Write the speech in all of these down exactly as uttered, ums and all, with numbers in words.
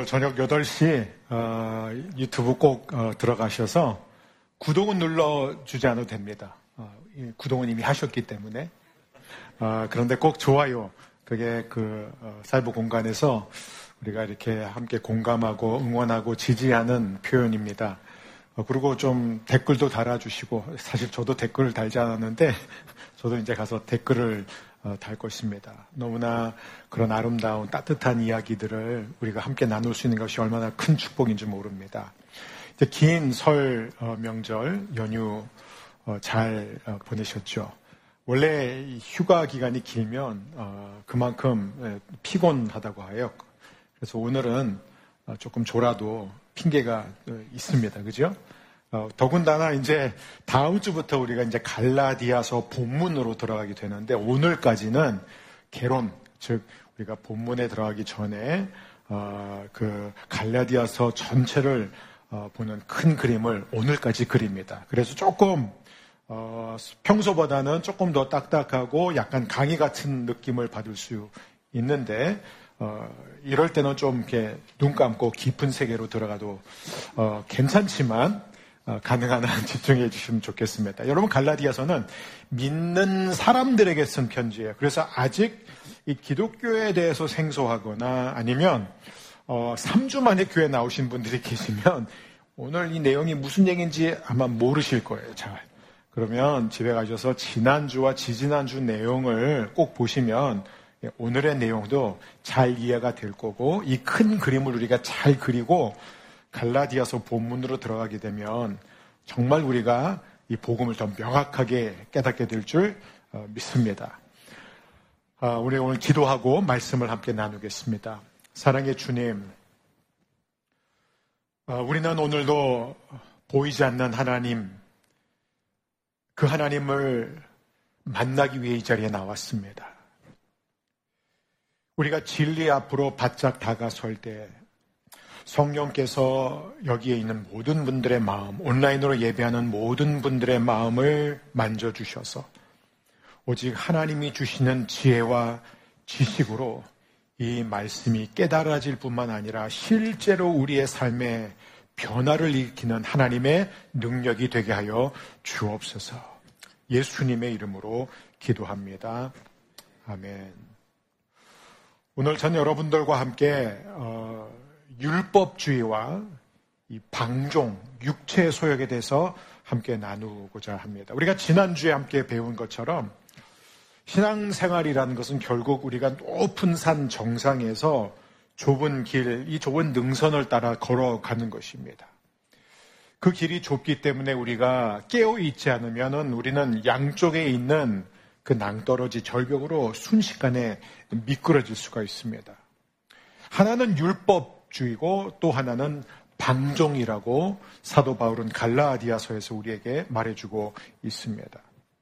저녁 여덟 시 어, 유튜브 꼭 어, 들어가셔서 구독은 눌러주지 않아도 됩니다. 어, 구독은 이미 하셨기 때문에. 어, 그런데 꼭 좋아요. 그게 그 어, 사이버 공간에서 우리가 이렇게 함께 공감하고 응원하고 지지하는 표현입니다. 어, 그리고 좀 댓글도 달아주시고, 사실 저도 댓글을 달지 않았는데 저도 이제 가서 댓글을 어, 달 것입니다. 너무나 그런 아름다운 따뜻한 이야기들을 우리가 함께 나눌 수 있는 것이 얼마나 큰 축복인지 모릅니다. 이제 긴 설 어, 명절 연휴 어, 잘 어, 보내셨죠? 원래 이 휴가 기간이 길면 어, 그만큼 예, 피곤하다고 해요. 그래서 오늘은 어, 조금 졸아도 핑계가 어, 있습니다. 그죠? 어, 더군다나 이제 다음 주부터 우리가 이제 갈라디아서 본문으로 들어가게 되는데, 오늘까지는 개론, 즉 우리가 본문에 들어가기 전에 어, 그 갈라디아서 전체를 어, 보는 큰 그림을 오늘까지 그립니다. 그래서 조금 어, 평소보다는 조금 더 딱딱하고 약간 강의 같은 느낌을 받을 수 있는데, 어, 이럴 때는 좀 이렇게 눈 감고 깊은 세계로 들어가도 어, 괜찮지만 어, 가능한 한 집중해 주시면 좋겠습니다. 여러분, 갈라디아서는 믿는 사람들에게 쓴 편지예요. 그래서 아직 이 기독교에 대해서 생소하거나 아니면 어, 삼 주 만에 교회 나오신 분들이 계시면 오늘 이 내용이 무슨 얘기인지 아마 모르실 거예요. 잘. 그러면 집에 가셔서 지난주와 지지난주 내용을 꼭 보시면 오늘의 내용도 잘 이해가 될 거고, 이 큰 그림을 우리가 잘 그리고 갈라디아서 본문으로 들어가게 되면 정말 우리가 이 복음을 더 명확하게 깨닫게 될 줄 믿습니다. 우리 오늘 기도하고 말씀을 함께 나누겠습니다. 사랑의 주님, 우리는 오늘도 보이지 않는 하나님, 그 하나님을 만나기 위해 이 자리에 나왔습니다. 우리가 진리 앞으로 바짝 다가설 때 성령께서 여기에 있는 모든 분들의 마음, 온라인으로 예배하는 모든 분들의 마음을 만져주셔서 오직 하나님이 주시는 지혜와 지식으로 이 말씀이 깨달아질 뿐만 아니라 실제로 우리의 삶에 변화를 일으키는 하나님의 능력이 되게 하여 주옵소서. 예수님의 이름으로 기도합니다. 아멘. 오늘 전 여러분들과 함께 어, 율법주의와 이 방종, 육체의 소욕에 대해서 함께 나누고자 합니다. 우리가 지난주에 함께 배운 것처럼 신앙생활이라는 것은 결국 우리가 높은 산 정상에서 좁은 길, 이 좁은 능선을 따라 걸어가는 것입니다. 그 길이 좁기 때문에 우리가 깨어있지 않으면 우리는 양쪽에 있는 그 낭떠러지 절벽으로 순식간에 미끄러질 수가 있습니다. 하나는 율법주의고 또 하나는 방종이라고 사도 바울은 갈라디아서에서 우리에게 말해주고 있습니다.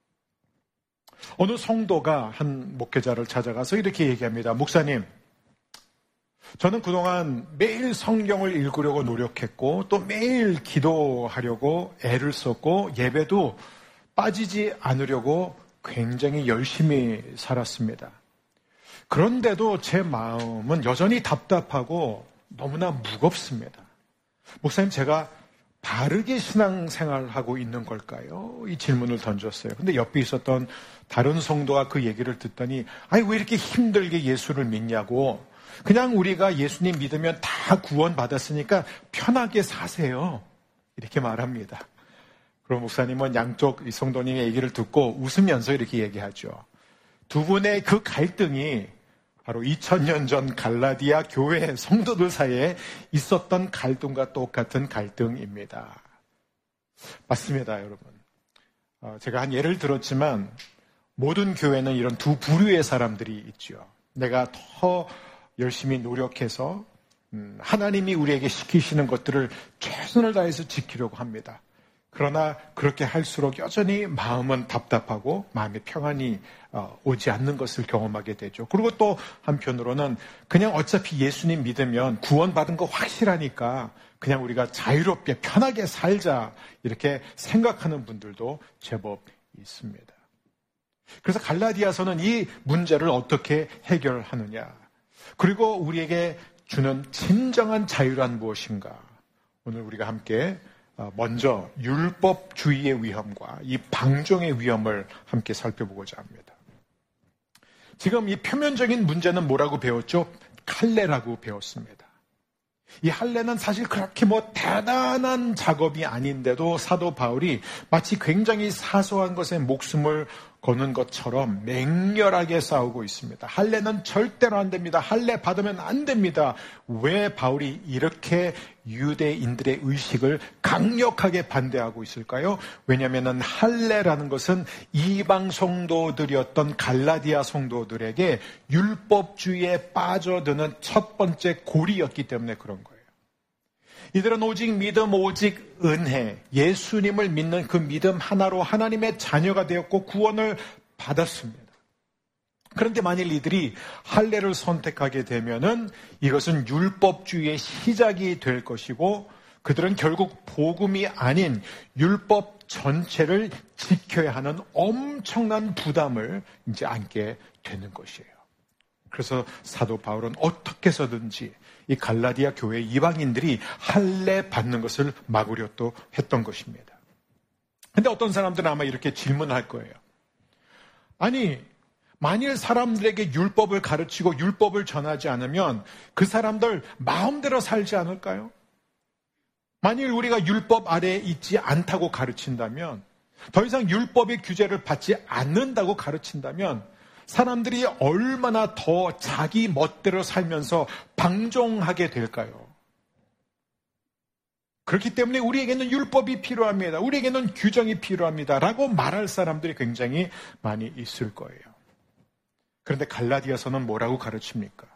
어느 성도가 한 목회자를 찾아가서 이렇게 얘기합니다. 목사님, 저는 그동안 매일 성경을 읽으려고 노력했고 또 매일 기도하려고 애를 썼고 예배도 빠지지 않으려고 굉장히 열심히 살았습니다. 그런데도 제 마음은 여전히 답답하고 너무나 무겁습니다. 목사님, 제가 바르게 신앙생활하고 있는 걸까요? 이 질문을 던졌어요. 근데 옆에 있었던 다른 성도가 그 얘기를 듣더니 아니 왜 이렇게 힘들게 예수를 믿냐고, 그냥 우리가 예수님 믿으면 다 구원받았으니까 편하게 사세요, 이렇게 말합니다. 그럼 목사님은 양쪽 이 성도님의 얘기를 듣고 웃으면서 이렇게 얘기하죠. 두 분의 그 갈등이 바로 이천 년 전 갈라디아 교회 성도들 사이에 있었던 갈등과 똑같은 갈등입니다. 맞습니다, 여러분. 제가 한 예를 들었지만 모든 교회는 이런 두 부류의 사람들이 있죠. 내가 더 열심히 노력해서 하나님이 우리에게 시키시는 것들을 최선을 다해서 지키려고 합니다. 그러나 그렇게 할수록 여전히 마음은 답답하고 마음의 평안이 오지 않는 것을 경험하게 되죠. 그리고 또 한편으로는 그냥 어차피 예수님 믿으면 구원받은 거 확실하니까 그냥 우리가 자유롭게 편하게 살자, 이렇게 생각하는 분들도 제법 있습니다. 그래서 갈라디아서는 이 문제를 어떻게 해결하느냐, 그리고 우리에게 주는 진정한 자유란 무엇인가? 오늘 우리가 함께 먼저 율법주의의 위험과 이 방종의 위험을 함께 살펴보고자 합니다. 지금 이 표면적인 문제는 뭐라고 배웠죠? 할례라고 배웠습니다. 이 할례는 사실 그렇게 뭐 대단한 작업이 아닌데도 사도 바울이 마치 굉장히 사소한 것에 목숨을 거는 것처럼 맹렬하게 싸우고 있습니다. 할례는 절대로 안 됩니다. 할례 받으면 안 됩니다. 왜 바울이 이렇게 유대인들의 의식을 강력하게 반대하고 있을까요? 왜냐하면 할례라는 것은 이방 성도들이었던 갈라디아 성도들에게 율법주의에 빠져드는 첫 번째 고리였기 때문에 그런 거예요. 이들은 오직 믿음, 오직 은혜, 예수님을 믿는 그 믿음 하나로 하나님의 자녀가 되었고 구원을 받았습니다. 그런데 만일 이들이 할례를 선택하게 되면은 이것은 율법주의의 시작이 될 것이고 그들은 결국 복음이 아닌 율법 전체를 지켜야 하는 엄청난 부담을 이제 안게 되는 것이에요. 그래서 사도 바울은 어떻게 해서든지 이 갈라디아 교회 이방인들이 할례 받는 것을 막으려 또 했던 것입니다. 그런데 어떤 사람들은 아마 이렇게 질문할 거예요. 아니, 만일 사람들에게 율법을 가르치고 율법을 전하지 않으면 그 사람들 마음대로 살지 않을까요? 만일 우리가 율법 아래에 있지 않다고 가르친다면, 더 이상 율법의 규제를 받지 않는다고 가르친다면 사람들이 얼마나 더 자기 멋대로 살면서 방종하게 될까요? 그렇기 때문에 우리에게는 율법이 필요합니다. 우리에게는 규정이 필요합니다. 라고 말할 사람들이 굉장히 많이 있을 거예요. 그런데 갈라디아서는 뭐라고 가르칩니까?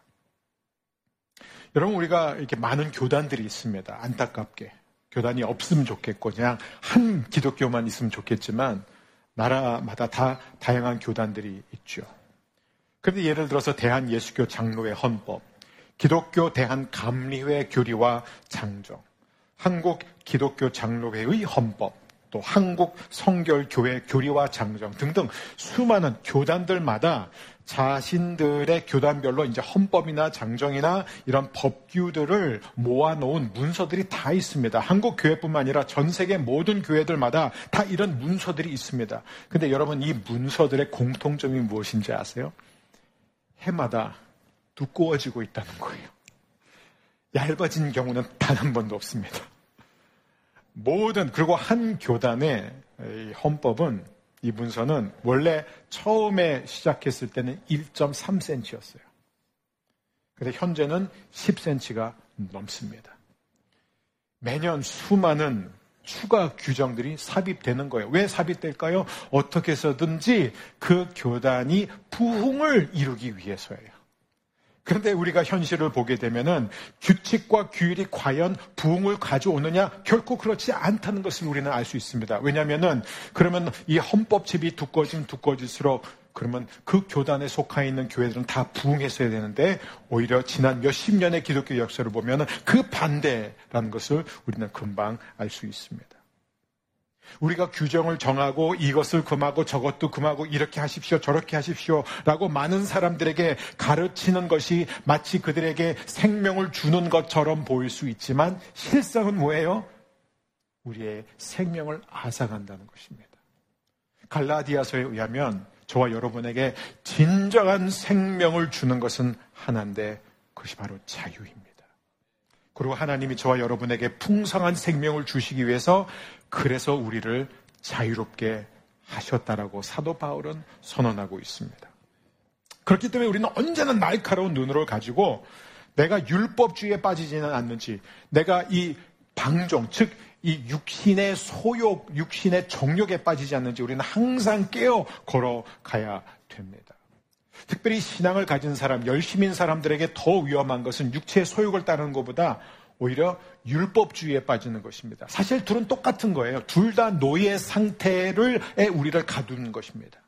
여러분, 우리가 이렇게 많은 교단들이 있습니다. 안타깝게. 교단이 없으면 좋겠고 그냥 한 기독교만 있으면 좋겠지만 나라마다 다 다양한 교단들이 있죠. 그런데 예를 들어서 대한예수교 장로회 헌법, 기독교 대한감리회 교리와 장정, 한국 기독교 장로회의 헌법, 또 한국 성결교회 교리와 장정 등등 수많은 교단들마다 자신들의 교단별로 이제 헌법이나 장정이나 이런 법규들을 모아놓은 문서들이 다 있습니다. 한국 교회뿐만 아니라 전 세계 모든 교회들마다 다 이런 문서들이 있습니다. 근데 여러분, 이 문서들의 공통점이 무엇인지 아세요? 해마다 두꺼워지고 있다는 거예요. 얇아진 경우는 단 한 번도 없습니다. 모든, 그리고 한 교단의 헌법은, 이 문서는 원래 처음에 시작했을 때는 일 점 삼 센티미터였어요. 근데 현재는 십 센티미터가 넘습니다. 매년 수많은 추가 규정들이 삽입되는 거예요. 왜 삽입될까요? 어떻게 해서든지 그 교단이 부흥을 이루기 위해서예요. 그런데 우리가 현실을 보게 되면은 규칙과 규율이 과연 부흥을 가져오느냐? 결코 그렇지 않다는 것을 우리는 알 수 있습니다. 왜냐하면은 그러면 이 헌법집이 두꺼워지면 두꺼워질수록 그러면 그 교단에 속해 있는 교회들은 다 부흥했어야 되는데 오히려 지난 몇십 년의 기독교 역사를 보면은 그 반대라는 것을 우리는 금방 알 수 있습니다. 우리가 규정을 정하고 이것을 금하고 저것도 금하고 이렇게 하십시오 저렇게 하십시오 라고 많은 사람들에게 가르치는 것이 마치 그들에게 생명을 주는 것처럼 보일 수 있지만 실상은 뭐예요? 우리의 생명을 앗아간다는 것입니다. 갈라디아서에 의하면 저와 여러분에게 진정한 생명을 주는 것은 하나인데 그것이 바로 자유입니다. 그리고 하나님이 저와 여러분에게 풍성한 생명을 주시기 위해서 그래서 우리를 자유롭게 하셨다라고 사도 바울은 선언하고 있습니다. 그렇기 때문에 우리는 언제나 날카로운 눈으로 가지고 내가 율법주의에 빠지지는 않는지, 내가 이 방종, 즉 이 육신의 소욕, 육신의 정욕에 빠지지 않는지 우리는 항상 깨어 걸어가야 됩니다. 특별히 신앙을 가진 사람, 열심인 사람들에게 더 위험한 것은 육체의 소욕을 따르는 것보다 오히려 율법주의에 빠지는 것입니다. 사실 둘은 똑같은 거예요. 둘 다 노예 상태를 우리를 가두는 것입니다.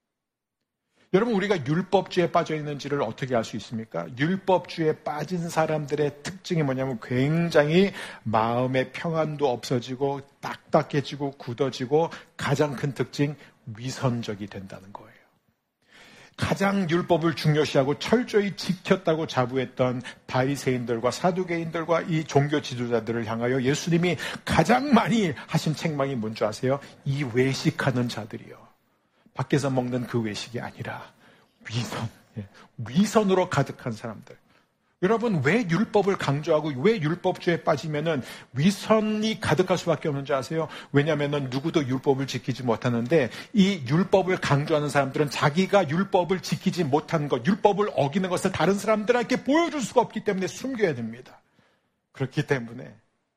여러분, 우리가 율법주의에 빠져 있는지를 어떻게 알 수 있습니까? 율법주의에 빠진 사람들의 특징이 뭐냐면 굉장히 마음의 평안도 없어지고 딱딱해지고 굳어지고 가장 큰 특징, 위선적이 된다는 거예요. 가장 율법을 중요시하고 철저히 지켰다고 자부했던 바리새인들과 사두개인들과 이 종교 지도자들을 향하여 예수님이 가장 많이 하신 책망이 뭔지 아세요? 이 외식하는 자들이요. 밖에서 먹는 그 외식이 아니라 위선, 위선으로 가득한 사람들. 여러분, 왜 율법을 강조하고 왜 율법주의에 빠지면은 위선이 가득할 수밖에 없는지 아세요? 왜냐하면은 누구도 율법을 지키지 못하는데 이 율법을 강조하는 사람들은 자기가 율법을 지키지 못한 것, 율법을 어기는 것을 다른 사람들에게 보여줄 수가 없기 때문에 숨겨야 됩니다. 그렇기 때문에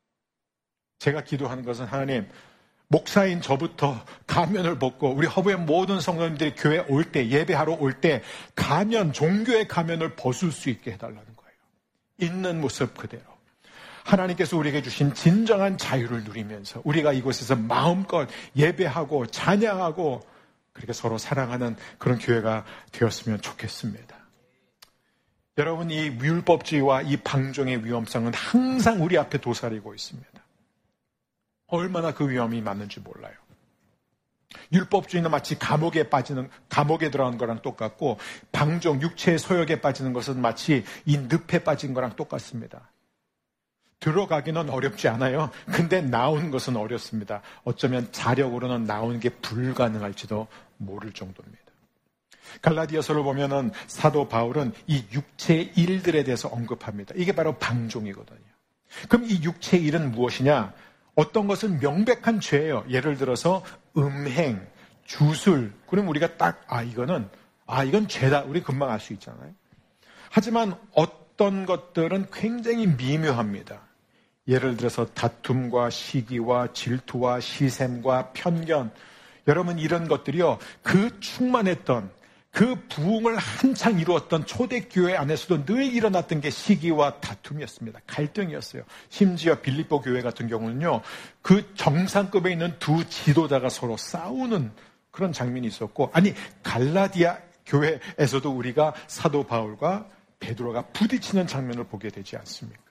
제가 기도하는 것은 하나님, 목사인 저부터 가면을 벗고 우리 허브의 모든 성도님들이 교회 올 때, 예배하러 올 때 가면, 종교의 가면을 벗을 수 있게 해달라는 거예요. 있는 모습 그대로. 하나님께서 우리에게 주신 진정한 자유를 누리면서 우리가 이곳에서 마음껏 예배하고 찬양하고 그렇게 서로 사랑하는 그런 교회가 되었으면 좋겠습니다. 여러분, 이 율법주의와 이 방종의 위험성은 항상 우리 앞에 도사리고 있습니다. 얼마나 그 위험이 많은지 몰라요. 율법주의는 마치 감옥에 빠지는, 감옥에 들어가는 거랑 똑같고, 방종, 육체의 소욕에 빠지는 것은 마치 이 늪에 빠진 거랑 똑같습니다. 들어가기는 어렵지 않아요. 근데 나오는 것은 어렵습니다. 어쩌면 자력으로는 나오는 게 불가능할지도 모를 정도입니다. 갈라디아서를 보면은 사도 바울은 이 육체의 일들에 대해서 언급합니다. 이게 바로 방종이거든요. 그럼 이 육체의 일은 무엇이냐? 어떤 것은 명백한 죄예요. 예를 들어서 음행, 주술. 그럼 우리가 딱, 아, 이거는, 아, 이건 죄다. 우리 금방 알 수 있잖아요. 하지만 어떤 것들은 굉장히 미묘합니다. 예를 들어서 다툼과 시기와 질투와 시샘과 편견. 여러분, 이런 것들이요, 그 충만했던, 그 부흥을 한창 이루었던 초대교회 안에서도 늘 일어났던 게 시기와 다툼이었습니다. 갈등이었어요. 심지어 빌립보 교회 같은 경우는요, 그 정상급에 있는 두 지도자가 서로 싸우는 그런 장면이 있었고, 아니 갈라디아 교회에서도 우리가 사도 바울과 베드로가 부딪히는 장면을 보게 되지 않습니까?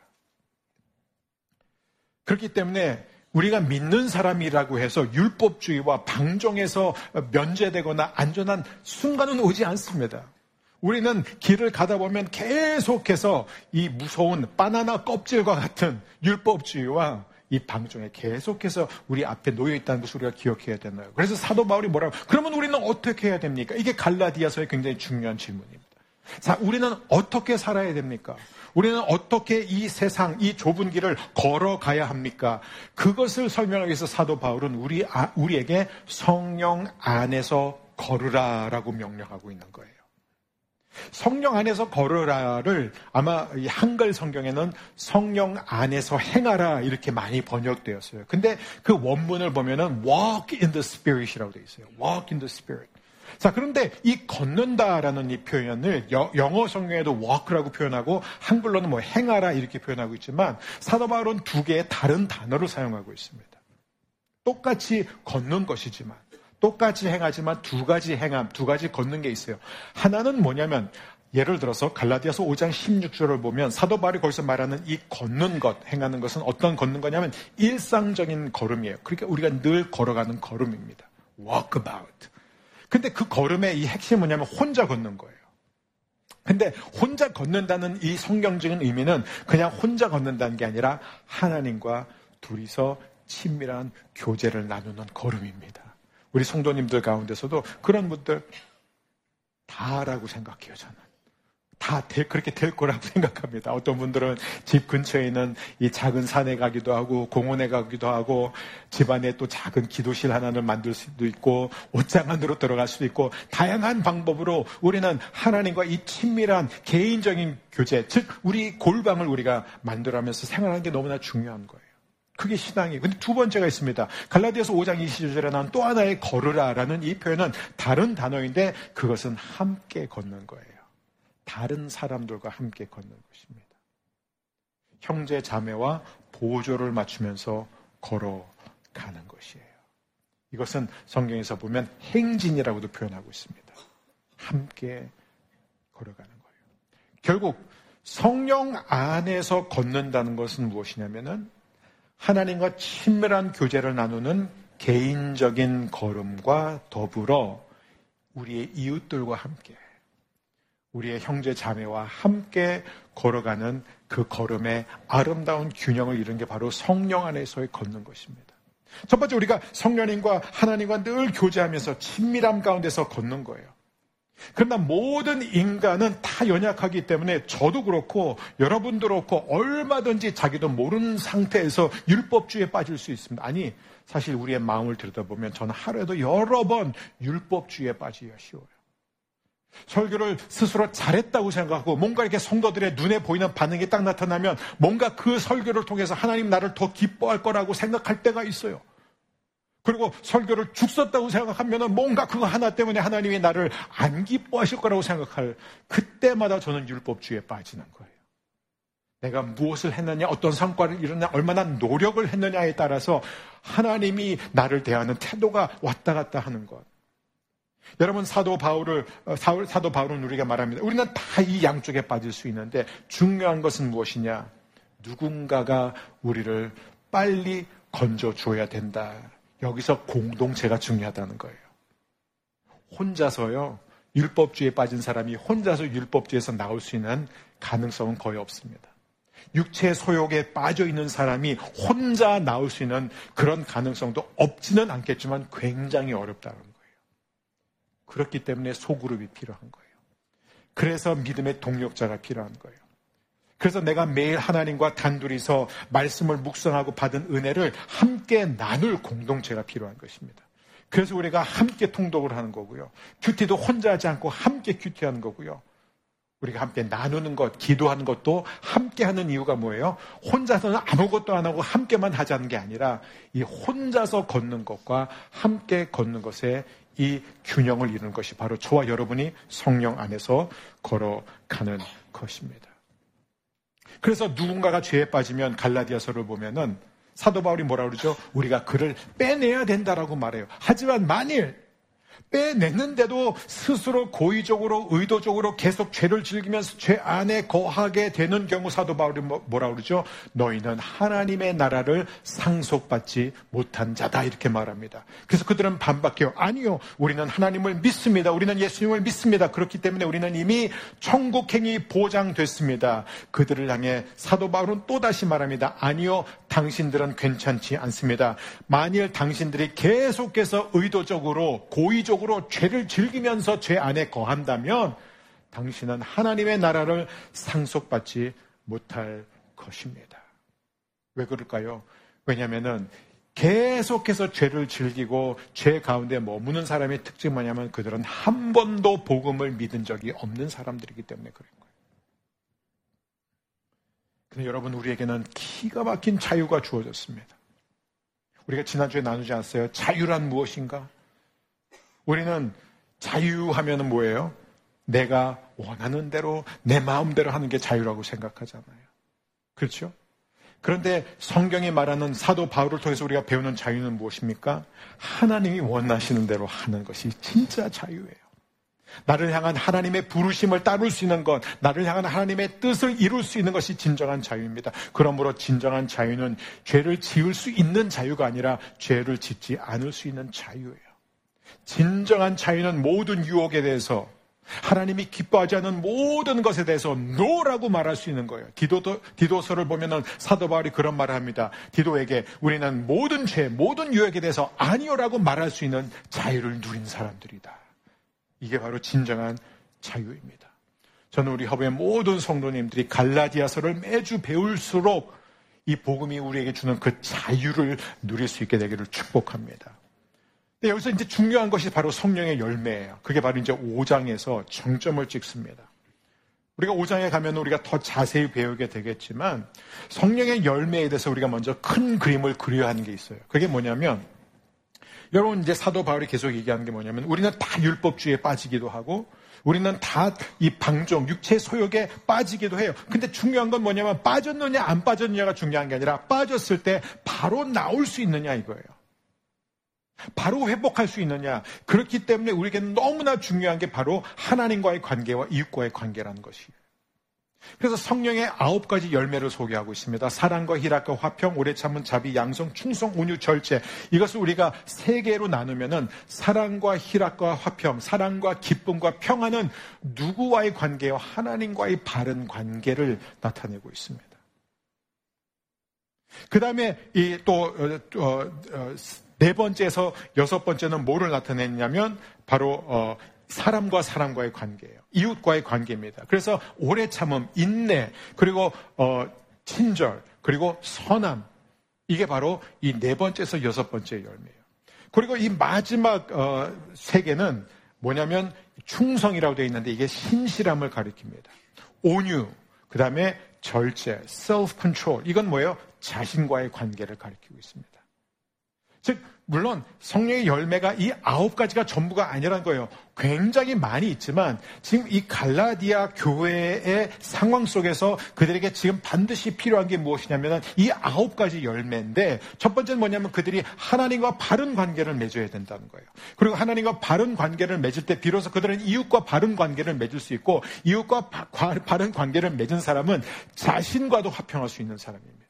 그렇기 때문에 우리가 믿는 사람이라고 해서 율법주의와 방종에서 면제되거나 안전한 순간은 오지 않습니다. 우리는 길을 가다 보면 계속해서 이 무서운 바나나 껍질과 같은 율법주의와 이 방종에 계속해서 우리 앞에 놓여 있다는 것을 우리가 기억해야 되나요? 그래서 사도 바울이 뭐라고? 그러면 우리는 어떻게 해야 됩니까? 이게 갈라디아서의 굉장히 중요한 질문입니다. 자, 우리는 어떻게 살아야 됩니까? 우리는 어떻게 이 세상, 이 좁은 길을 걸어가야 합니까? 그것을 설명하기 위해서 사도 바울은 우리, 아, 우리에게 성령 안에서 걸으라라고 명령하고 있는 거예요. 성령 안에서 걸으라를 아마 이 한글 성경에는 성령 안에서 행하라 이렇게 많이 번역되었어요. 근데 그 원문을 보면은 walk in the spirit이라고 되어 있어요. walk in the spirit. 자, 그런데 이 걷는다라는 이 표현을 여, 영어 성경에도 walk라고 표현하고 한글로는 뭐 행하라 이렇게 표현하고 있지만 사도 바울은 두 개의 다른 단어를 사용하고 있습니다. 똑같이 걷는 것이지만 똑같이 행하지만 두 가지 행함, 두 가지 걷는 게 있어요. 하나는 뭐냐면 예를 들어서 갈라디아서 오 장 십육 절을 보면 사도 바울이 거기서 말하는 이 걷는 것, 행하는 것은 어떤 걷는 거냐면 일상적인 걸음이에요. 그러니까 우리가 늘 걸어가는 걸음입니다. walkabout. 근데 그 걸음의 이 핵심이 뭐냐면 혼자 걷는 거예요. 근데 혼자 걷는다는 이 성경적인 의미는 그냥 혼자 걷는다는 게 아니라 하나님과 둘이서 친밀한 교제를 나누는 걸음입니다. 우리 성도님들 가운데서도 그런 분들 다라고 생각해요, 저는. 다 될, 그렇게 될 거라고 생각합니다. 어떤 분들은 집 근처에 있는 이 작은 산에 가기도 하고 공원에 가기도 하고 집안에 또 작은 기도실 하나를 만들 수도 있고 옷장 안으로 들어갈 수도 있고 다양한 방법으로 우리는 하나님과 이 친밀한 개인적인 교제, 즉 우리 골방을 우리가 만들어가면서 생활하는 게 너무나 중요한 거예요. 그게 신앙이에요. 근데 두 번째가 있습니다. 갈라디아서 오 장 이십이 절에 나온 또 하나의 걸으라라는 이 표현은 다른 단어인데 그것은 함께 걷는 거예요. 다른 사람들과 함께 걷는 것입니다. 형제 자매와 보조를 맞추면서 걸어가는 것이에요. 이것은 성경에서 보면 행진이라고도 표현하고 있습니다. 함께 걸어가는 거예요. 결국 성령 안에서 걷는다는 것은 무엇이냐면은 하나님과 친밀한 교제를 나누는 개인적인 걸음과 더불어 우리의 이웃들과 함께 우리의 형제 자매와 함께 걸어가는 그 걸음의 아름다운 균형을 이루는 게 바로 성령 안에서의 걷는 것입니다. 첫 번째, 우리가 성령님과 하나님과 늘 교제하면서 친밀함 가운데서 걷는 거예요. 그러나 모든 인간은 다 연약하기 때문에 저도 그렇고 여러분도 그렇고 얼마든지 자기도 모르는 상태에서 율법주의에 빠질 수 있습니다. 아니, 사실 우리의 마음을 들여다보면 저는 하루에도 여러 번 율법주의에 빠지기가 쉬워요. 설교를 스스로 잘했다고 생각하고 뭔가 이렇게 성도들의 눈에 보이는 반응이 딱 나타나면 뭔가 그 설교를 통해서 하나님 나를 더 기뻐할 거라고 생각할 때가 있어요. 그리고 설교를 죽 썼다고 생각하면 뭔가 그거 하나 때문에 하나님이 나를 안 기뻐하실 거라고 생각할 그때마다 저는 율법주의에 빠지는 거예요. 내가 무엇을 했느냐, 어떤 성과를 이루느냐, 얼마나 노력을 했느냐에 따라서 하나님이 나를 대하는 태도가 왔다 갔다 하는 것. 여러분, 사도 바울을, 사도, 사도 바울은 우리가 말합니다. 우리는 다 이 양쪽에 빠질 수 있는데 중요한 것은 무엇이냐? 누군가가 우리를 빨리 건져줘야 된다. 여기서 공동체가 중요하다는 거예요. 혼자서요, 율법주의에 빠진 사람이 혼자서 율법주의에서 나올 수 있는 가능성은 거의 없습니다. 육체 소욕에 빠져 있는 사람이 혼자 나올 수 있는 그런 가능성도 없지는 않겠지만 굉장히 어렵다는 거예요. 그렇기 때문에 소그룹이 필요한 거예요. 그래서 믿음의 동력자가 필요한 거예요. 그래서 내가 매일 하나님과 단둘이서 말씀을 묵상하고 받은 은혜를 함께 나눌 공동체가 필요한 것입니다. 그래서 우리가 함께 통독을 하는 거고요. 큐티도 혼자 하지 않고 함께 큐티하는 거고요. 우리가 함께 나누는 것, 기도하는 것도 함께 하는 이유가 뭐예요? 혼자서는 아무것도 안 하고 함께만 하자는 게 아니라 이 혼자서 걷는 것과 함께 걷는 것에 이 균형을 이루는 것이 바로 저와 여러분이 성령 안에서 걸어가는 것입니다. 그래서 누군가가 죄에 빠지면 갈라디아서를 보면은 사도 바울이 뭐라 그러죠? 우리가 그를 빼내야 된다라고 말해요. 하지만 만일 빼냈는데도 스스로 고의적으로 의도적으로 계속 죄를 즐기면서 죄 안에 거하게 되는 경우 사도 바울이 뭐라 그러죠? 너희는 하나님의 나라를 상속받지 못한 자다 이렇게 말합니다. 그래서 그들은 반박해요. 아니요, 우리는 하나님을 믿습니다. 우리는 예수님을 믿습니다. 그렇기 때문에 우리는 이미 천국행이 보장됐습니다. 그들을 향해 사도 바울은 또다시 말합니다. 아니요, 당신들은 괜찮지 않습니다. 만일 당신들이 계속해서 의도적으로 고의적으로 죄를 즐기면서 죄 안에 거한다면 당신은 하나님의 나라를 상속받지 못할 것입니다. 왜 그럴까요? 왜냐하면 계속해서 죄를 즐기고 죄 가운데 머무는 사람의 특징이 뭐냐면 그들은 한 번도 복음을 믿은 적이 없는 사람들이기 때문에 그런 거예요. 근데 여러분, 우리에게는 기가 막힌 자유가 주어졌습니다. 우리가 지난주에 나누지 않았어요? 자유란 무엇인가? 우리는 자유하면 뭐예요? 내가 원하는 대로 내 마음대로 하는 게 자유라고 생각하잖아요. 그렇죠? 그런데 성경이 말하는 사도 바울을 통해서 우리가 배우는 자유는 무엇입니까? 하나님이 원하시는 대로 하는 것이 진짜 자유예요. 나를 향한 하나님의 부르심을 따를 수 있는 것, 나를 향한 하나님의 뜻을 이룰 수 있는 것이 진정한 자유입니다. 그러므로 진정한 자유는 죄를 지을 수 있는 자유가 아니라 죄를 짓지 않을 수 있는 자유예요. 진정한 자유는 모든 유혹에 대해서 하나님이 기뻐하지 않는 모든 것에 대해서 no라고 말할 수 있는 거예요. 디도도, 디도서를 보면은 사도 바울이 그런 말을 합니다. 디도에게 우리는 모든 죄, 모든 유혹에 대해서 아니요라고 말할 수 있는 자유를 누린 사람들이다. 이게 바로 진정한 자유입니다. 저는 우리 허브의 모든 성도님들이 갈라디아서를 매주 배울수록 이 복음이 우리에게 주는 그 자유를 누릴 수 있게 되기를 축복합니다. 여기서 이제 중요한 것이 바로 성령의 열매예요. 그게 바로 이제 오 장에서 정점을 찍습니다. 우리가 오 장에 가면 우리가 더 자세히 배우게 되겠지만 성령의 열매에 대해서 우리가 먼저 큰 그림을 그려야 하는 게 있어요. 그게 뭐냐면 여러분 이제 사도 바울이 계속 얘기하는 게 뭐냐면 우리는 다 율법주의에 빠지기도 하고 우리는 다 이 방종, 육체 소욕에 빠지기도 해요. 근데 중요한 건 뭐냐면 빠졌느냐 안 빠졌느냐가 중요한 게 아니라 빠졌을 때 바로 나올 수 있느냐 이거예요. 바로 회복할 수 있느냐. 그렇기 때문에 우리에게 너무나 중요한 게 바로 하나님과의 관계와 이웃과의 관계라는 것이에요. 그래서 성령의 아홉 가지 열매를 소개하고 있습니다. 사랑과 희락과 화평, 오래 참은 자비, 양성, 충성, 온유, 절제. 이것을 우리가 세 개로 나누면은 사랑과 희락과 화평, 사랑과 기쁨과 평안은 누구와의 관계요? 하나님과의 바른 관계를 나타내고 있습니다. 그 다음에 이 또 어, 어, 네 번째에서 여섯 번째는 뭐를 나타내냐면 바로 어, 사람과 사람과의 관계예요. 이웃과의 관계입니다. 그래서 오래 참음, 인내, 그리고 어, 친절, 그리고 선함. 이게 바로 이 네 번째에서 여섯 번째 열매예요. 그리고 이 마지막 어, 세 개는 뭐냐면 충성이라고 되어 있는데 이게 신실함을 가리킵니다. 온유, 그 다음에 절제, self-control. 이건 뭐예요? 자신과의 관계를 가리키고 있습니다. 즉 물론 성령의 열매가 이 아홉 가지가 전부가 아니라는 거예요. 굉장히 많이 있지만 지금 이 갈라디아 교회의 상황 속에서 그들에게 지금 반드시 필요한 게 무엇이냐면 이 아홉 가지 열매인데 첫 번째는 뭐냐면 그들이 하나님과 바른 관계를 맺어야 된다는 거예요. 그리고 하나님과 바른 관계를 맺을 때 비로소 그들은 이웃과 바른 관계를 맺을 수 있고 이웃과 바, 바른 관계를 맺은 사람은 자신과도 화평할 수 있는 사람입니다.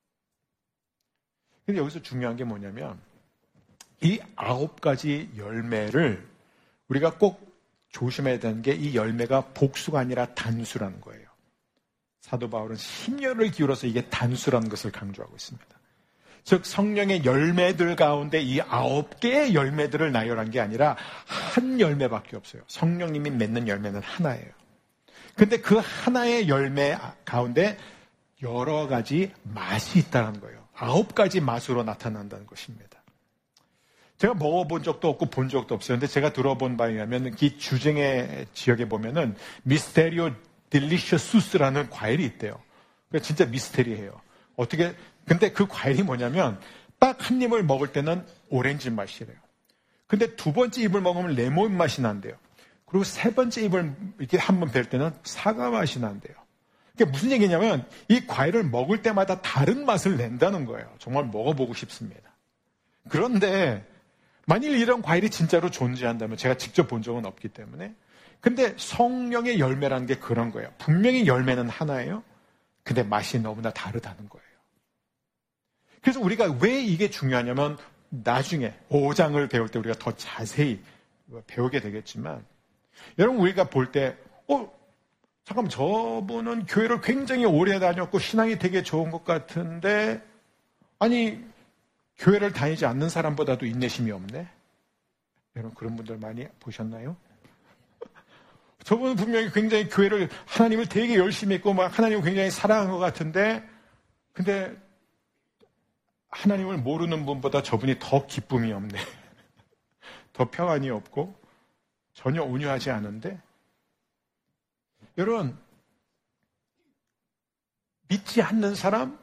근데 여기서 중요한 게 뭐냐면 이 아홉 가지 열매를 우리가 꼭 조심해야 되는 게 이 열매가 복수가 아니라 단수라는 거예요. 사도 바울은 심혈을 기울여서 이게 단수라는 것을 강조하고 있습니다. 즉 성령의 열매들 가운데 이 아홉 개의 열매들을 나열한 게 아니라 한 열매밖에 없어요. 성령님이 맺는 열매는 하나예요. 근데 그 하나의 열매 가운데 여러 가지 맛이 있다는 거예요. 아홉 가지 맛으로 나타난다는 것입니다. 제가 먹어본 적도 없고 본 적도 없어요. 근데 제가 들어본 바에 의하면 이 주쟁의 지역에 보면은 미스테리오 딜리셔수스라는 과일이 있대요. 진짜 미스테리해요. 어떻게, 근데 그 과일이 뭐냐면 딱 한 입을 먹을 때는 오렌지 맛이래요. 근데 두 번째 입을 먹으면 레몬 맛이 난대요. 그리고 세 번째 입을 이렇게 한번 뵐 때는 사과 맛이 난대요. 그게 무슨 얘기냐면 이 과일을 먹을 때마다 다른 맛을 낸다는 거예요. 정말 먹어보고 싶습니다. 그런데 만일 이런 과일이 진짜로 존재한다면 제가 직접 본 적은 없기 때문에 근데 성령의 열매라는 게 그런 거예요. 분명히 열매는 하나예요. 근데 맛이 너무나 다르다는 거예요. 그래서 우리가 왜 이게 중요하냐면 나중에 오 장을 배울 때 우리가 더 자세히 배우게 되겠지만 여러분 우리가 볼 때 어, 잠깐만 저분은 교회를 굉장히 오래 다녔고 신앙이 되게 좋은 것 같은데 아니 교회를 다니지 않는 사람보다도 인내심이 없네? 여러분 그런 분들 많이 보셨나요? 저분은 분명히 굉장히 교회를 하나님을 되게 열심히 했고 막 하나님을 굉장히 사랑한 것 같은데 근데 하나님을 모르는 분보다 저분이 더 기쁨이 없네. 더 평안이 없고 전혀 온유하지 않은데 여러분 믿지 않는 사람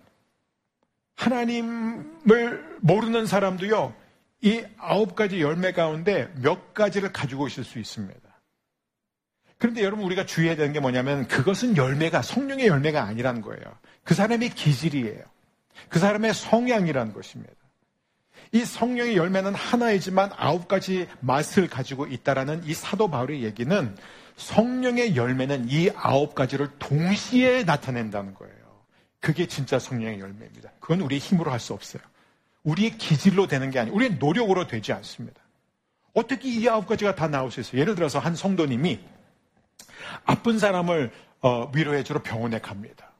하나님을 모르는 사람도요, 이 아홉 가지 열매 가운데 몇 가지를 가지고 있을 수 있습니다. 그런데 여러분 우리가 주의해야 되는 게 뭐냐면 그것은 열매가 성령의 열매가 아니라는 거예요. 그 사람의 기질이에요. 그 사람의 성향이라는 것입니다. 이 성령의 열매는 하나이지만 아홉 가지 맛을 가지고 있다라는 이 사도 바울의 얘기는 성령의 열매는 이 아홉 가지를 동시에 나타낸다는 거예요. 그게 진짜 성령의 열매입니다. 그건 우리의 힘으로 할 수 없어요. 우리의 기질로 되는 게 아니고 우리의 노력으로 되지 않습니다. 어떻게 이 아홉 가지가 다 나올 수 있어요? 예를 들어서 한 성도님이 아픈 사람을 어, 위로해 주러 병원에 갑니다.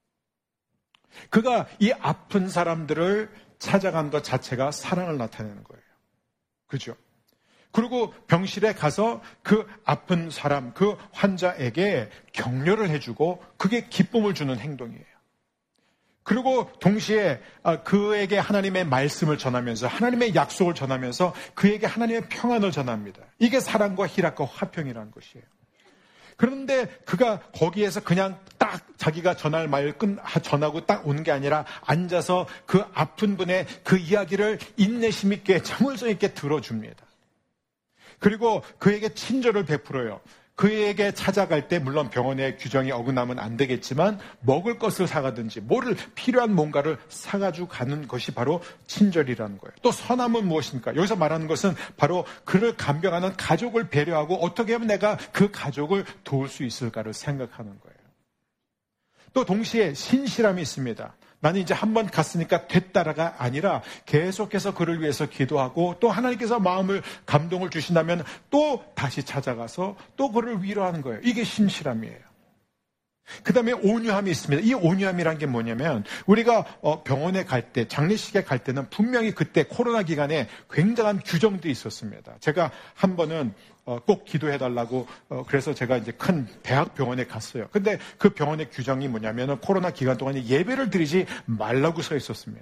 그가 이 아픈 사람들을 찾아간 것 자체가 사랑을 나타내는 거예요. 그죠? 그리고 병실에 가서 그 아픈 사람, 그 환자에게 격려를 해주고 그게 기쁨을 주는 행동이에요. 그리고 동시에 그에게 하나님의 말씀을 전하면서 하나님의 약속을 전하면서 그에게 하나님의 평안을 전합니다. 이게 사랑과 희락과 화평이라는 것이에요. 그런데 그가 거기에서 그냥 딱 자기가 전할 말 끝, 전하고 딱 오는 게 아니라 앉아서 그 아픈 분의 그 이야기를 인내심 있게 참을성 있게 들어줍니다. 그리고 그에게 친절을 베풀어요. 그에게 찾아갈 때 물론 병원의 규정이 어긋나면 안 되겠지만 먹을 것을 사가든지 뭐를 필요한 뭔가를 사가지고 가는 것이 바로 친절이라는 거예요. 또 선함은 무엇입니까? 여기서 말하는 것은 바로 그를 간병하는 가족을 배려하고 어떻게 하면 내가 그 가족을 도울 수 있을까를 생각하는 거예요. 또 동시에 신실함이 있습니다. 나는 이제 한 번 갔으니까 됐다라가 아니라 계속해서 그를 위해서 기도하고 또 하나님께서 마음을 감동을 주신다면 또 다시 찾아가서 또 그를 위로하는 거예요. 이게 신실함이에요. 그 다음에 온유함이 있습니다. 이 온유함이란 게 뭐냐면 우리가 병원에 갈 때, 장례식에 갈 때는 분명히 그때 코로나 기간에 굉장한 규정도 있었습니다. 제가 한 번은 꼭 기도해달라고 그래서 제가 이제 큰 대학병원에 갔어요. 근데 그 병원의 규정이 뭐냐면 코로나 기간 동안에 예배를 드리지 말라고 써 있었습니다.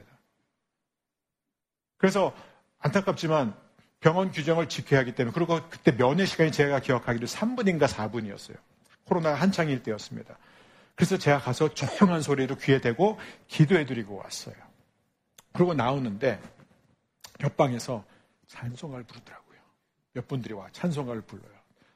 그래서 안타깝지만 병원 규정을 지켜야 하기 때문에 그리고 그때 면회 시간이 제가 기억하기로 삼 분인가 사 분이었어요. 코로나 한창일 때였습니다. 그래서 제가 가서 조용한 소리로 귀에 대고 기도해드리고 왔어요. 그러고 나오는데 옆방에서 찬송가를 부르더라고요. 몇 분들이 와 찬송가를 불러요.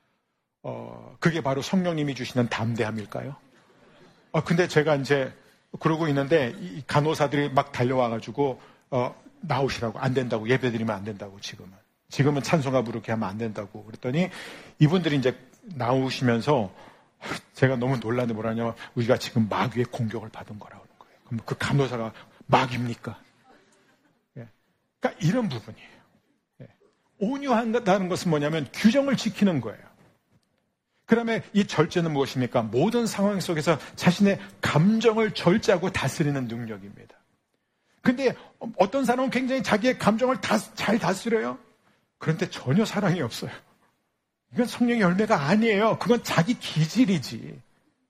어, 그게 바로 성령님이 주시는 담대함일까요? 어, 근데 제가 이제 그러고 있는데 이 간호사들이 막 달려와가지고 어, 나오시라고 안 된다고 예배드리면 안 된다고 지금은 지금은 찬송가 부르게 하면 안 된다고 그랬더니 이분들이 이제 나오시면서 제가 너무 놀랐는데 뭐라냐면 우리가 지금 마귀의 공격을 받은 거라고 하는 거예요. 그럼 그 간호사가 마귀입니까? 예. 그러니까 이런 부분이에요. 예. 온유한다는 것은 뭐냐면 규정을 지키는 거예요. 그다음에 이 절제는 무엇입니까? 모든 상황 속에서 자신의 감정을 절제하고 다스리는 능력입니다. 근데 어떤 사람은 굉장히 자기의 감정을 다, 잘 다스려요. 그런데 전혀 사랑이 없어요. 이건 성령의 열매가 아니에요. 그건 자기 기질이지.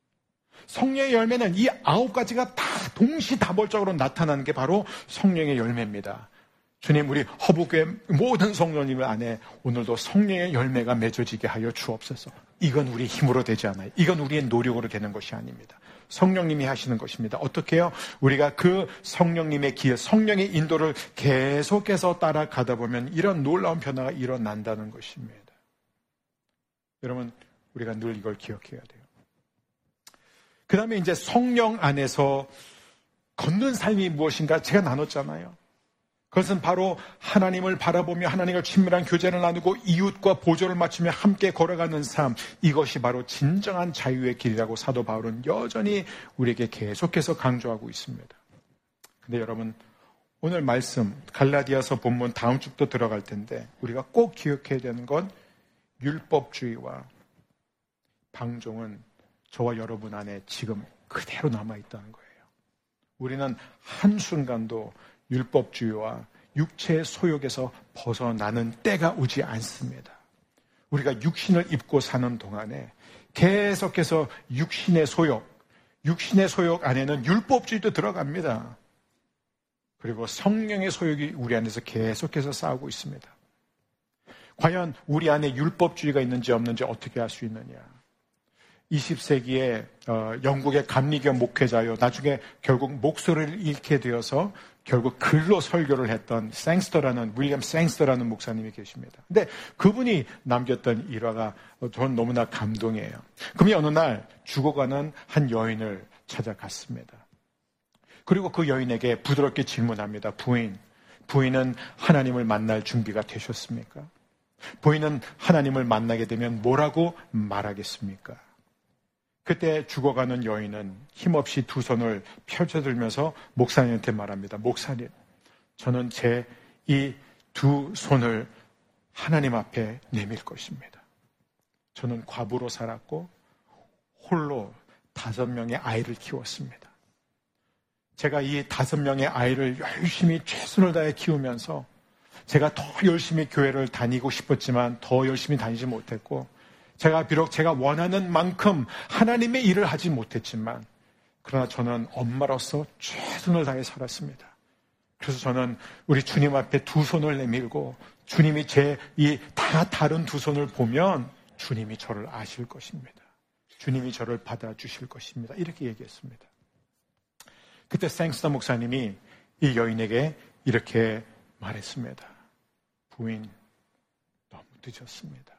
성령의 열매는 이 아홉 가지가 다 동시다발적으로 나타나는 게 바로 성령의 열매입니다. 주님, 우리 허브교회 모든 성도님들 안에 오늘도 성령의 열매가 맺어지게 하여 주옵소서. 이건 우리 힘으로 되지 않아요. 이건 우리의 노력으로 되는 것이 아닙니다. 성령님이 하시는 것입니다. 어떻게 해요? 우리가 그 성령님의 기회, 성령의 인도를 계속해서 따라가다 보면 이런 놀라운 변화가 일어난다는 것입니다. 여러분, 우리가 늘 이걸 기억해야 돼요. 그 다음에 이제 성령 안에서 걷는 삶이 무엇인가 제가 나눴잖아요. 그것은 바로 하나님을 바라보며 하나님과 친밀한 교제를 나누고 이웃과 보조를 맞추며 함께 걸어가는 삶. 이것이 바로 진정한 자유의 길이라고 사도 바울은 여전히 우리에게 계속해서 강조하고 있습니다. 근데 여러분, 오늘 말씀 갈라디아서 본문 다음 주부터 들어갈 텐데 우리가 꼭 기억해야 되는 건 율법주의와 방종은 저와 여러분 안에 지금 그대로 남아있다는 거예요. 우리는 한순간도 율법주의와 육체의 소욕에서 벗어나는 때가 오지 않습니다. 우리가 육신을 입고 사는 동안에 계속해서 육신의 소욕, 육신의 소욕 안에는 율법주의도 들어갑니다. 그리고 성령의 소욕이 우리 안에서 계속해서 싸우고 있습니다. 과연 우리 안에 율법주의가 있는지 없는지 어떻게 알 수 있느냐. 이십 세기에 어, 영국의 감리교 목회자요. 나중에 결국 목소리를 잃게 되어서 결국 글로 설교를 했던 생스터라는 윌리엄 생스터라는 목사님이 계십니다. 근데 그분이 남겼던 일화가 저는 너무나 감동이에요. 그분이 어느 날 죽어가는 한 여인을 찾아갔습니다. 그리고 그 여인에게 부드럽게 질문합니다. 부인, 부인은 하나님을 만날 준비가 되셨습니까? 부인은 하나님을 만나게 되면 뭐라고 말하겠습니까? 그때 죽어가는 여인은 힘없이 두 손을 펼쳐들면서 목사님한테 말합니다. 목사님, 저는 제 이 두 손을 하나님 앞에 내밀 것입니다. 저는 과부로 살았고 홀로 다섯 명의 아이를 키웠습니다. 제가 이 다섯 명의 아이를 열심히 최선을 다해 키우면서 제가 더 열심히 교회를 다니고 싶었지만 더 열심히 다니지 못했고 제가 비록 제가 원하는 만큼 하나님의 일을 하지 못했지만 그러나 저는 엄마로서 최선을 다해 살았습니다. 그래서 저는 우리 주님 앞에 두 손을 내밀고 주님이 제 이 다 다른 두 손을 보면 주님이 저를 아실 것입니다. 주님이 저를 받아주실 것입니다. 이렇게 얘기했습니다. 그때 생스터 목사님이 이 여인에게 이렇게 말했습니다. 부인, 너무 늦었습니다.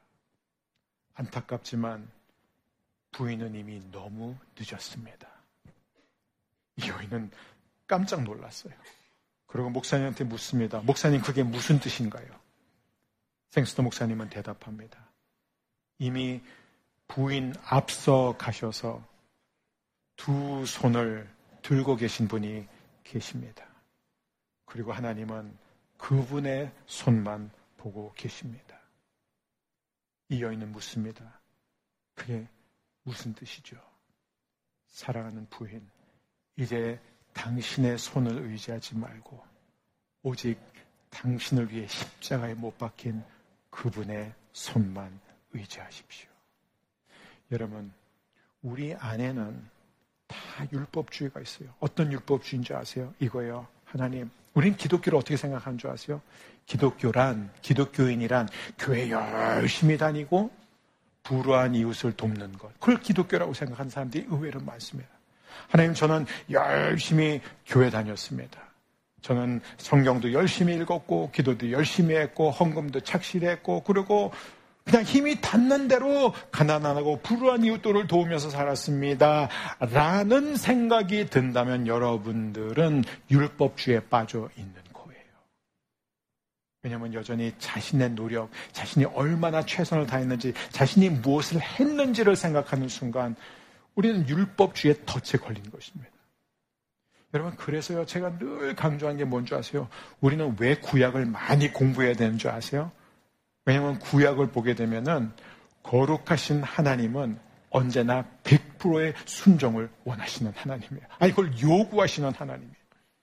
안타깝지만 부인은 이미 너무 늦었습니다. 이 여인은 깜짝 놀랐어요. 그리고 목사님한테 묻습니다. 목사님, 그게 무슨 뜻인가요? 생스터 목사님은 대답합니다. 이미 부인 앞서 가셔서 두 손을 들고 계신 분이 계십니다. 그리고 하나님은 그분의 손만 보고 계십니다. 이 여인은 묻습니다. 그게 무슨 뜻이죠? 사랑하는 부인, 이제 당신의 손을 의지하지 말고 오직 당신을 위해 십자가에 못 박힌 그분의 손만 의지하십시오. 여러분, 우리 안에는 다 율법주의가 있어요. 어떤 율법주의인지 아세요? 이거예요. 하나님, 우린 기독교를 어떻게 생각하는 줄 아세요? 기독교란, 기독교인이란 교회 열심히 다니고 불우한 이웃을 돕는 것. 그걸 기독교라고 생각하는 사람들이 의외로 많습니다. 하나님, 저는 열심히 교회 다녔습니다. 저는 성경도 열심히 읽었고 기도도 열심히 했고 헌금도 착실히 했고 그리고 그냥 힘이 닿는 대로 가난하고 불우한 이웃들을 도우면서 살았습니다. 라는 생각이 든다면 여러분들은 율법주의에 빠져 있는 거예요. 왜냐하면 여전히 자신의 노력, 자신이 얼마나 최선을 다했는지, 자신이 무엇을 했는지를 생각하는 순간 우리는 율법주의에 덫에 걸린 것입니다. 여러분, 그래서요, 제가 늘 강조한 게 뭔지 아세요? 우리는 왜 구약을 많이 공부해야 되는 줄 아세요? 왜냐하면 구약을 보게 되면은 거룩하신 하나님은 언제나 백 퍼센트의 순종을 원하시는 하나님이에요. 아니, 그걸 요구하시는 하나님이에요.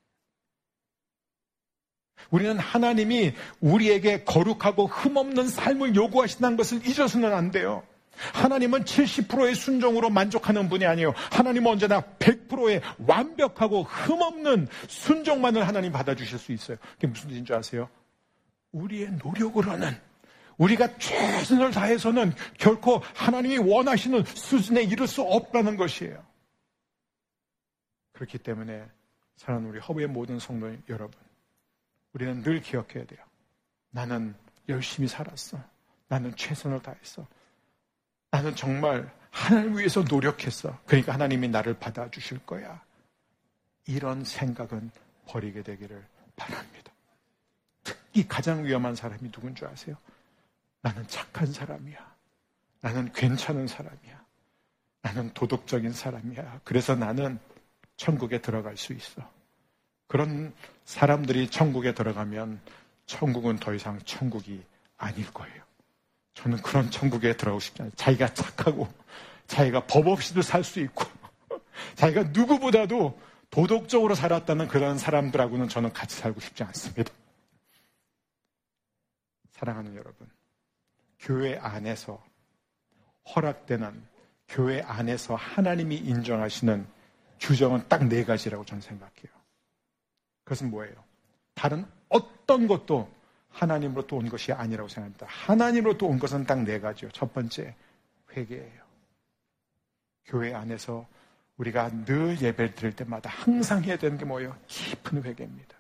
우리는 하나님이 우리에게 거룩하고 흠없는 삶을 요구하신다는 것을 잊어서는 안 돼요. 하나님은 칠십 퍼센트의 순종으로 만족하는 분이 아니에요. 하나님은 언제나 백 퍼센트의 완벽하고 흠없는 순종만을 하나님 받아주실 수 있어요. 그게 무슨 뜻인 줄 아세요? 우리의 노력으로는, 우리가 최선을 다해서는 결코 하나님이 원하시는 수준에 이를 수 없다는 것이에요. 그렇기 때문에 사랑하는 우리 허브의 모든 성도 여러분, 우리는 늘 기억해야 돼요. 나는 열심히 살았어. 나는 최선을 다했어. 나는 정말 하나님을 위해서 노력했어. 그러니까 하나님이 나를 받아주실 거야. 이런 생각은 버리게 되기를 바랍니다. 특히 가장 위험한 사람이 누군 줄 아세요? 나는 착한 사람이야. 나는 괜찮은 사람이야. 나는 도덕적인 사람이야. 그래서 나는 천국에 들어갈 수 있어. 그런 사람들이 천국에 들어가면 천국은 더 이상 천국이 아닐 거예요. 저는 그런 천국에 들어가고 싶지 않아요. 자기가 착하고 자기가 법 없이도 살 수 있고 자기가 누구보다도 도덕적으로 살았다는 그런 사람들하고는 저는 같이 살고 싶지 않습니다. 사랑하는 여러분, 교회 안에서 허락되는, 교회 안에서 하나님이 인정하시는 규정은 딱 네 가지라고 저는 생각해요. 그것은 뭐예요? 다른 어떤 것도 하나님으로부터 온 것이 아니라고 생각합니다. 하나님으로부터 온 것은 딱 네 가지요. 첫 번째, 회개예요. 교회 안에서 우리가 늘 예배를 드릴 때마다 항상 해야 되는 게 뭐예요? 깊은 회개입니다.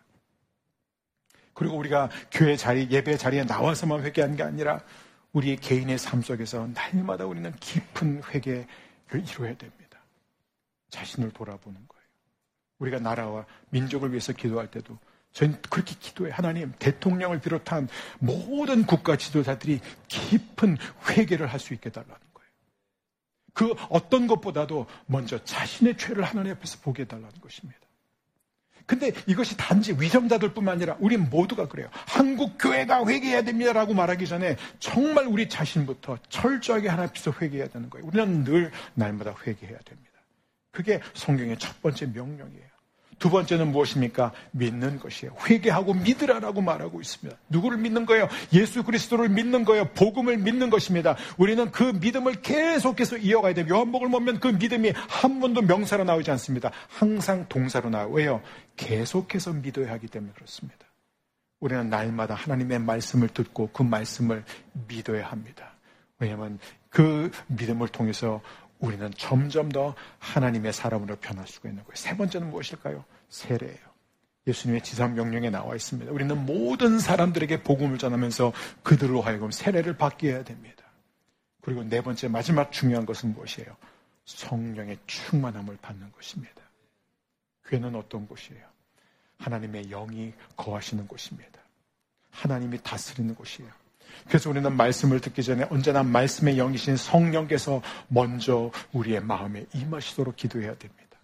그리고 우리가 교회 자리, 예배 자리에 나와서만 회개하는 게 아니라 우리 개인의 삶 속에서 날마다 우리는 깊은 회개를 이루어야 됩니다. 자신을 돌아보는 거예요. 우리가 나라와 민족을 위해서 기도할 때도 저는 그렇게 기도해요. 하나님, 대통령을 비롯한 모든 국가 지도자들이 깊은 회개를 할 수 있게 해달라는 거예요. 그 어떤 것보다도 먼저 자신의 죄를 하나님 앞에서 보게 해달라는 것입니다. 근데 이것이 단지 위정자들 뿐만 아니라 우리 모두가 그래요. 한국 교회가 회개해야 됩니다라고 말하기 전에 정말 우리 자신부터 철저하게 하나님 앞에서 회개해야 되는 거예요. 우리는 늘 날마다 회개해야 됩니다. 그게 성경의 첫 번째 명령이에요. 두 번째는 무엇입니까? 믿는 것이에요. 회개하고 믿으라라고 말하고 있습니다. 누구를 믿는 거예요? 예수 그리스도를 믿는 거예요. 복음을 믿는 것입니다. 우리는 그 믿음을 계속해서 이어가야 돼요. 요한복음을 보면 그 믿음이 한 번도 명사로 나오지 않습니다. 항상 동사로 나와요. 왜요? 계속해서 믿어야 하기 때문에 그렇습니다. 우리는 날마다 하나님의 말씀을 듣고 그 말씀을 믿어야 합니다. 왜냐하면 그 믿음을 통해서 우리는 점점 더 하나님의 사람으로 변할 수가 있는 거예요. 세 번째는 무엇일까요? 세례예요. 예수님의 지상명령에 나와 있습니다. 우리는 모든 사람들에게 복음을 전하면서 그들로 하여금 세례를 받게 해야 됩니다. 그리고 네 번째 마지막 중요한 것은 무엇이에요? 성령의 충만함을 받는 것입니다. 교회는 어떤 곳이에요? 하나님의 영이 거하시는 곳입니다. 하나님이 다스리는 곳이에요. 그래서 우리는 말씀을 듣기 전에 언제나 말씀의 영이신 성령께서 먼저 우리의 마음에 임하시도록 기도해야 됩니다.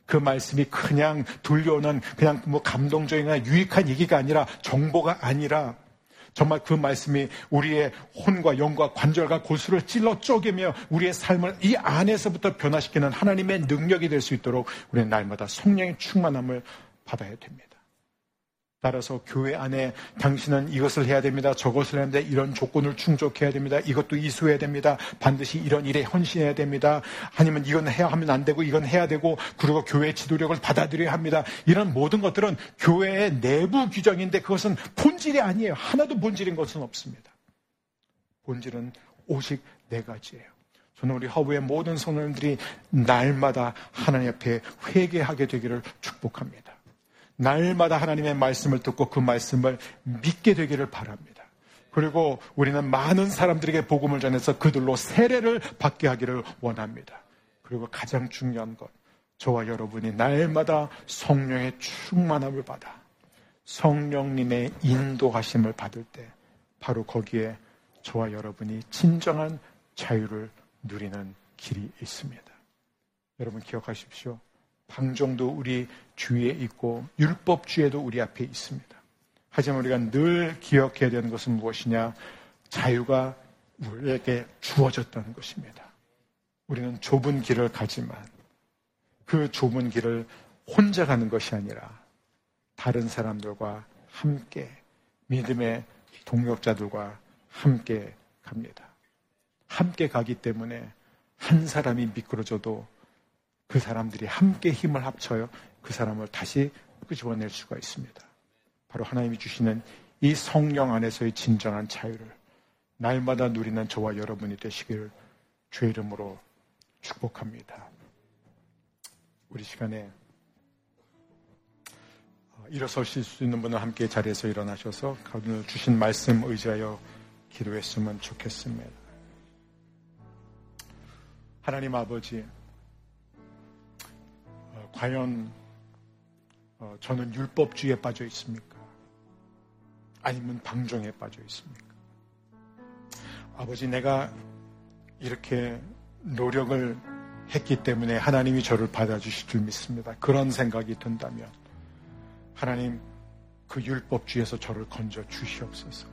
그 말씀이 그냥 들려오는 그냥 뭐 감동적이나 유익한 얘기가 아니라 정보가 아니라 정말 그 말씀이 우리의 혼과 영과 관절과 골수를 찔러 쪼개며 우리의 삶을 이 안에서부터 변화시키는 하나님의 능력이 될 수 있도록 우리는 날마다 성령의 충만함을 받아야 됩니다. 따라서 교회 안에 당신은 이것을 해야 됩니다. 저것을 해야 됩니다. 이런 조건을 충족해야 됩니다. 이것도 이수해야 됩니다. 반드시 이런 일에 헌신해야 됩니다. 아니면 이건 해야 하면 안 되고 이건 해야 되고 그리고 교회의 지도력을 받아들여야 합니다. 이런 모든 것들은 교회의 내부 규정인데 그것은 본질이 아니에요. 하나도 본질인 것은 없습니다. 본질은 오직 네 가지예요. 저는 우리 허브의 모든 성도님들이 날마다 하나님 앞에 회개하게 되기를 축복합니다. 날마다 하나님의 말씀을 듣고 그 말씀을 믿게 되기를 바랍니다. 그리고 우리는 많은 사람들에게 복음을 전해서 그들로 세례를 받게 하기를 원합니다. 그리고 가장 중요한 것, 저와 여러분이 날마다 성령의 충만함을 받아 성령님의 인도하심을 받을 때 바로 거기에 저와 여러분이 진정한 자유를 누리는 길이 있습니다. 여러분 기억하십시오. 방종도 우리 주위에 있고 율법주의도 우리 앞에 있습니다. 하지만 우리가 늘 기억해야 되는 것은 무엇이냐? 자유가 우리에게 주어졌다는 것입니다. 우리는 좁은 길을 가지만 그 좁은 길을 혼자 가는 것이 아니라 다른 사람들과 함께 믿음의 동역자들과 함께 갑니다. 함께 가기 때문에 한 사람이 미끄러져도 그 사람들이 함께 힘을 합쳐요. 그 사람을 다시 끄집어낼 수가 있습니다. 바로 하나님이 주시는 이 성령 안에서의 진정한 자유를 날마다 누리는 저와 여러분이 되시기를 주의 이름으로 축복합니다. 우리 시간에 일어서실 수 있는 분은 함께 자리에서 일어나셔서 오늘 주신 말씀 의지하여 기도했으면 좋겠습니다. 하나님 아버지, 과연 저는 율법주의에 빠져 있습니까? 아니면 방종에 빠져 있습니까? 아버지, 내가 이렇게 노력을 했기 때문에 하나님이 저를 받아주실 줄 믿습니다. 그런 생각이 든다면 하나님, 그 율법주의에서 저를 건져 주시옵소서.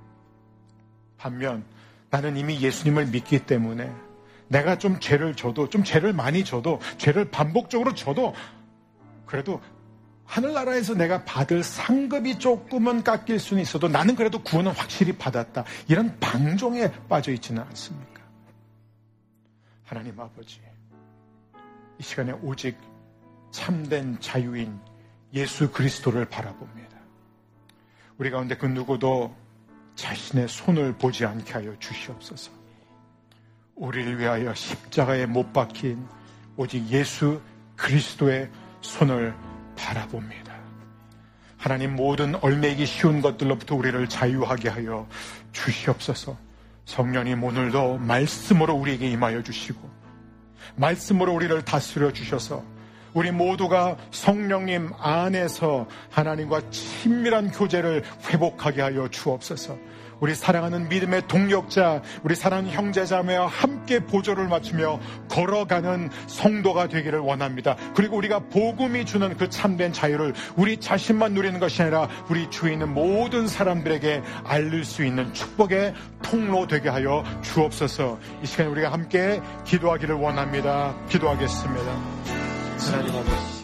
반면 나는 이미 예수님을 믿기 때문에 내가 좀 죄를 져도, 좀 죄를 많이 져도, 죄를 반복적으로 져도 그래도 하늘나라에서 내가 받을 상급이 조금은 깎일 수는 있어도 나는 그래도 구원은 확실히 받았다. 이런 방종에 빠져 있지는 않습니까? 하나님 아버지, 이 시간에 오직 참된 자유인 예수 그리스도를 바라봅니다. 우리 가운데 그 누구도 자신의 손을 보지 않게 하여 주시옵소서. 우리를 위하여 십자가에 못 박힌 오직 예수 그리스도의 손을 바라봅니다. 하나님, 모든 얼매기 쉬운 것들로부터 우리를 자유하게 하여 주시옵소서. 성령님, 오늘도 말씀으로 우리에게 임하여 주시고 말씀으로 우리를 다스려 주셔서 우리 모두가 성령님 안에서 하나님과 친밀한 교제를 회복하게 하여 주옵소서. 우리 사랑하는 믿음의 동력자, 우리 사랑하는 형제자매와 함께 보조를 맞추며 걸어가는 성도가 되기를 원합니다. 그리고 우리가 복음이 주는 그 참된 자유를 우리 자신만 누리는 것이 아니라 우리 주위에 있는 모든 사람들에게 알릴 수 있는 축복의 통로 되게 하여 주옵소서. 이 시간에 우리가 함께 기도하기를 원합니다. 기도하겠습니다. 하나님 아버지,